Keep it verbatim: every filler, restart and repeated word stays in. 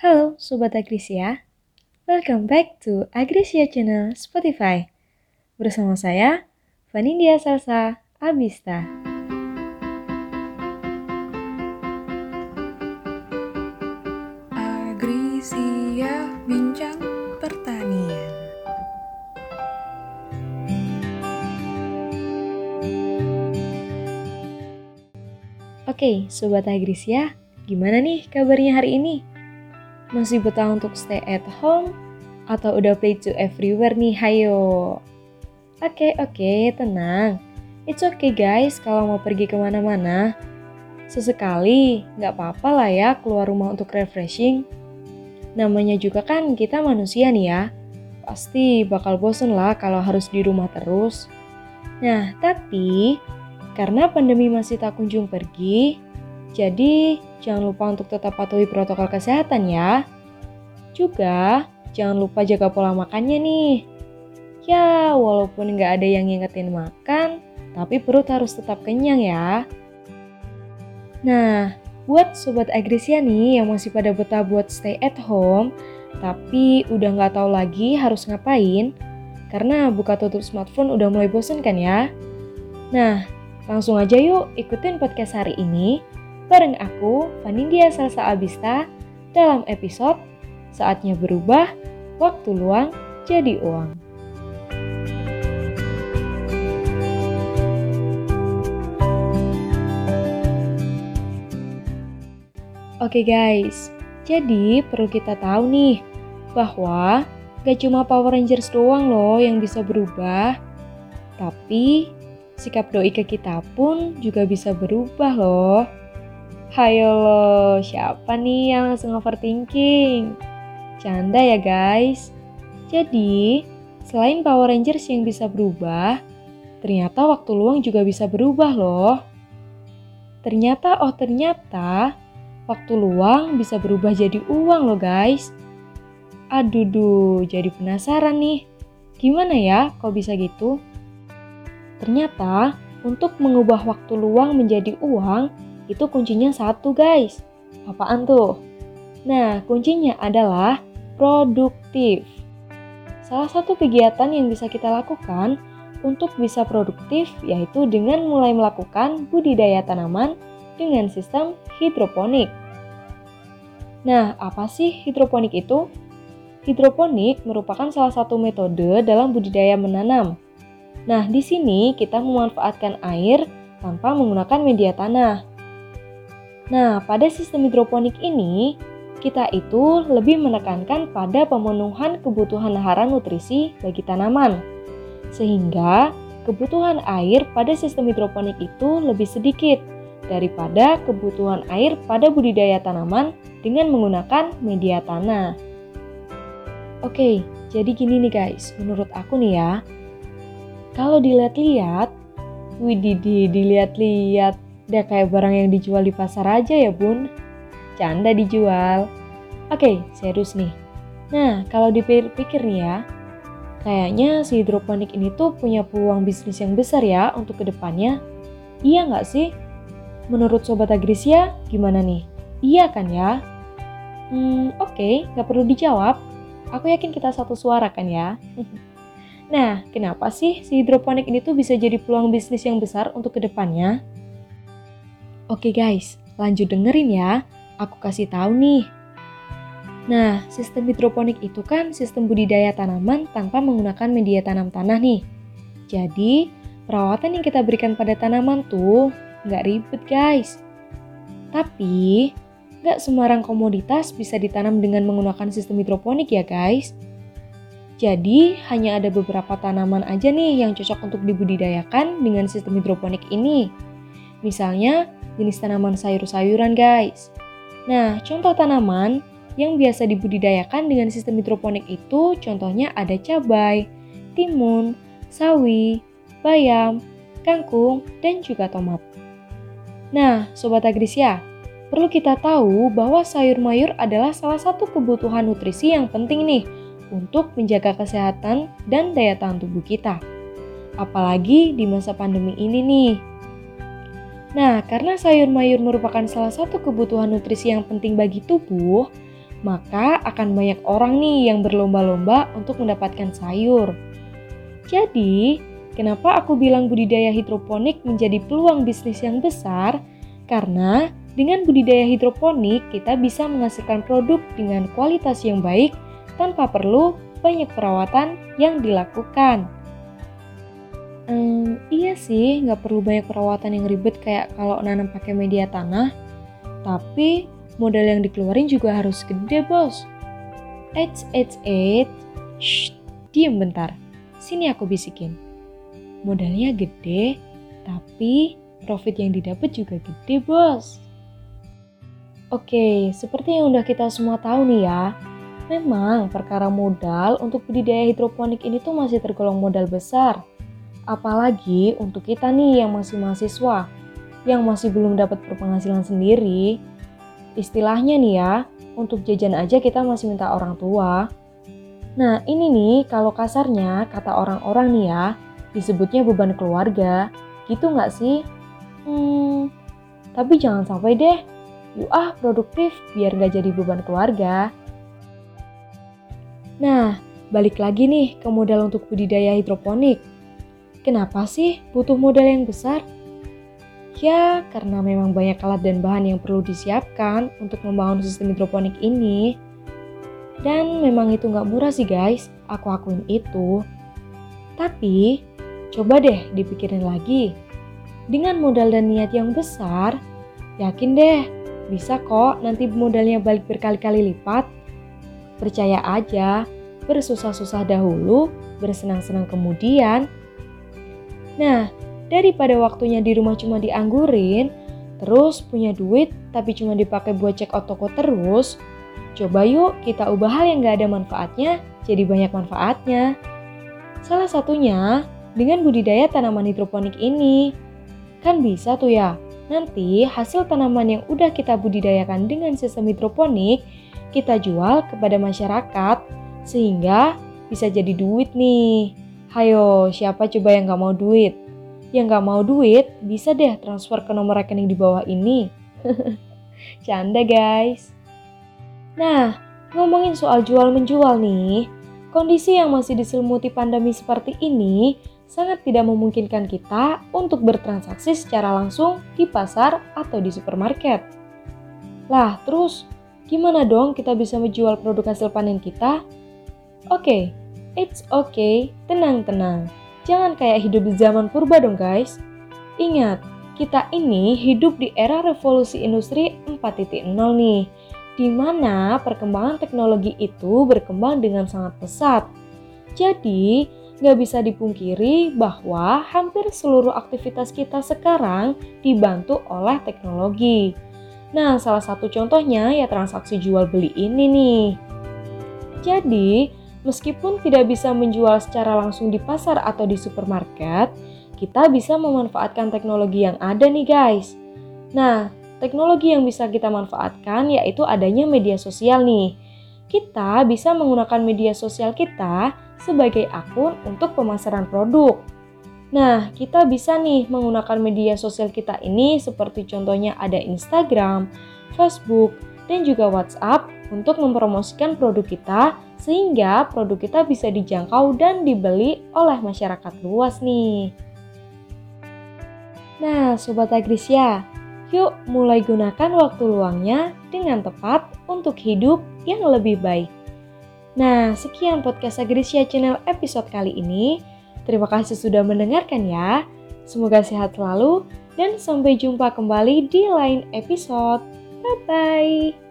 Halo Sobat Agrisia, welcome back to Agrisia Channel Spotify. Bersama saya, Vanindya Salsa Abista. Agrisia Bincang Pertanian. Oke, Sobat Agrisia, gimana nih kabarnya hari ini? Masih betah untuk stay at home? Atau udah play to everywhere nih, hayo? Oke, oke, tenang. It's okay guys kalau mau pergi kemana-mana. Sesekali, nggak apa-apa lah ya keluar rumah untuk refreshing. Namanya juga kan kita manusia nih ya. Pasti bakal bosen lah kalau harus di rumah terus. Nah, tapi karena pandemi masih tak kunjung pergi, jadi jangan lupa untuk tetap patuhi protokol kesehatan ya. Juga jangan lupa jaga pola makannya nih. Ya, walaupun nggak ada yang ngingetin makan, tapi perut harus tetap kenyang ya. Nah, buat Sobat Agrisia nih yang masih pada betah buat stay at home, tapi udah nggak tahu lagi harus ngapain, karena buka tutup smartphone udah mulai bosen kan ya? Nah, langsung aja yuk ikutin podcast hari ini bareng aku, Vanindya Salsa Abista, dalam episode Saatnya Berubah, Waktu Luang Jadi Uang. Oke guys, jadi perlu kita tahu nih bahwa gak cuma Power Rangers doang loh yang bisa berubah, tapi sikap doi ke kita pun juga bisa berubah loh. Hayo loh, siapa nih yang langsung overthinking? Canda ya guys. Jadi, selain Power Rangers yang bisa berubah, ternyata waktu luang juga bisa berubah loh. Ternyata, oh ternyata, waktu luang bisa berubah jadi uang loh guys. Aduh duh, jadi penasaran nih. Gimana ya kok bisa gitu? Ternyata, untuk mengubah waktu luang menjadi uang, itu kuncinya satu guys. Apaan tuh? Nah, kuncinya adalah produktif. Salah satu kegiatan yang bisa kita lakukan untuk bisa produktif yaitu dengan mulai melakukan budidaya tanaman dengan sistem hidroponik. Nah, apa sih hidroponik itu? Hidroponik merupakan salah satu metode dalam budidaya menanam. Nah, di sini kita memanfaatkan air tanpa menggunakan media tanah. Nah, pada sistem hidroponik ini, kita itu lebih menekankan pada pemenuhan kebutuhan hara nutrisi bagi tanaman. Sehingga kebutuhan air pada sistem hidroponik itu lebih sedikit daripada kebutuhan air pada budidaya tanaman dengan menggunakan media tanah. Oke, jadi gini nih guys, menurut aku nih ya, kalau dilihat-lihat, widih dilihat-lihat, udah kayak barang yang dijual di pasar aja ya bun. Canda dijual. Oke, serius nih. Nah, kalau dipikir-pikir nih ya, kayaknya si hidroponik ini tuh punya peluang bisnis yang besar ya untuk kedepannya. Iya nggak sih? Menurut Sobat Agrisia, gimana nih? Iya kan ya? Hmm, oke, okay, nggak perlu dijawab. Aku yakin kita satu suara kan ya? Nah, kenapa sih si hidroponik ini tuh bisa jadi peluang bisnis yang besar untuk kedepannya? Oke guys, lanjut dengerin ya. Aku kasih tahu nih. Nah, sistem hidroponik itu kan sistem budidaya tanaman tanpa menggunakan media tanam tanah nih. Jadi, perawatan yang kita berikan pada tanaman tuh nggak ribet guys. Tapi, nggak sembarang komoditas bisa ditanam dengan menggunakan sistem hidroponik ya guys. Jadi, hanya ada beberapa tanaman aja nih yang cocok untuk dibudidayakan dengan sistem hidroponik ini. Misalnya, jenis tanaman sayur-sayuran guys. Nah, contoh tanaman yang biasa dibudidayakan dengan sistem hidroponik itu contohnya ada cabai, timun, sawi, bayam, kangkung, dan juga tomat. Nah, Sobat Agrisia, perlu kita tahu bahwa sayur mayur adalah salah satu kebutuhan nutrisi yang penting nih untuk menjaga kesehatan dan daya tahan tubuh kita. Apalagi di masa pandemi ini nih. Nah, karena sayur mayur merupakan salah satu kebutuhan nutrisi yang penting bagi tubuh, maka akan banyak orang nih yang berlomba-lomba untuk mendapatkan sayur. Jadi, kenapa aku bilang budidaya hidroponik menjadi peluang bisnis yang besar? Karena dengan budidaya hidroponik kita bisa menghasilkan produk dengan kualitas yang baik tanpa perlu banyak perawatan yang dilakukan. Hmm, iya sih, nggak perlu banyak perawatan yang ribet kayak kalau nanam pakai media tanah. Tapi modal yang dikeluarin juga harus gede, bos. Eits, eits, eits. Shh, diem bentar. Sini aku bisikin. Modalnya gede, tapi profit yang didapat juga gede, bos. Oke, seperti yang udah kita semua tahu nih ya, memang perkara modal untuk budidaya hidroponik ini tuh masih tergolong modal besar. Apalagi untuk kita nih yang masih mahasiswa, yang masih belum dapat berpenghasilan sendiri. Istilahnya nih ya, untuk jajan aja kita masih minta orang tua. Nah ini nih kalau kasarnya kata orang-orang nih ya, disebutnya beban keluarga, gitu nggak sih? Hmm, tapi jangan sampai deh, yuk ah produktif biar nggak jadi beban keluarga. Nah, balik lagi nih ke modal untuk budidaya hidroponik. Kenapa sih butuh modal yang besar? Ya, karena memang banyak alat dan bahan yang perlu disiapkan untuk membangun sistem hidroponik ini. Dan memang itu nggak murah sih guys, aku akuin itu. Tapi, coba deh dipikirin lagi. Dengan modal dan niat yang besar, yakin deh bisa kok nanti modalnya balik berkali-kali lipat. Percaya aja, bersusah-susah dahulu, bersenang-senang kemudian. Nah, daripada waktunya di rumah cuma dianggurin, terus punya duit tapi cuma dipakai buat check out toko terus, coba yuk kita ubah hal yang gak ada manfaatnya jadi banyak manfaatnya. Salah satunya dengan budidaya tanaman hidroponik ini. Kan bisa tuh ya, nanti hasil tanaman yang udah kita budidayakan dengan sistem hidroponik, kita jual kepada masyarakat sehingga bisa jadi duit nih. Hayo, siapa coba yang gak mau duit? Yang gak mau duit, bisa deh transfer ke nomor rekening di bawah ini. Canda guys. Nah, ngomongin soal jual-menjual nih, kondisi yang masih diselimuti pandemi seperti ini sangat tidak memungkinkan kita untuk bertransaksi secara langsung di pasar atau di supermarket. Lah, terus gimana dong kita bisa menjual produk hasil panen kita? Oke, it's okay, tenang-tenang. Jangan kayak hidup di zaman purba dong guys. Ingat, kita ini hidup di era revolusi industri empat titik nol nih, di mana perkembangan teknologi itu berkembang dengan sangat pesat. Jadi, nggak bisa dipungkiri bahwa hampir seluruh aktivitas kita sekarang dibantu oleh teknologi. Nah, salah satu contohnya ya transaksi jual beli ini nih. Jadi, meskipun tidak bisa menjual secara langsung di pasar atau di supermarket, kita bisa memanfaatkan teknologi yang ada nih guys. Nah, teknologi yang bisa kita manfaatkan yaitu adanya media sosial nih. Kita bisa menggunakan media sosial kita sebagai akun untuk pemasaran produk. Nah, kita bisa nih menggunakan media sosial kita ini seperti contohnya ada Instagram, Facebook, dan juga WhatsApp untuk mempromosikan produk kita sehingga produk kita bisa dijangkau dan dibeli oleh masyarakat luas nih. Nah, Sobat Agrisya, yuk mulai gunakan waktu luangnya dengan tepat untuk hidup yang lebih baik. Nah, sekian podcast Agrisya Channel episode kali ini. Terima kasih sudah mendengarkan ya. Semoga sehat selalu dan sampai jumpa kembali di lain episode. Bye-bye.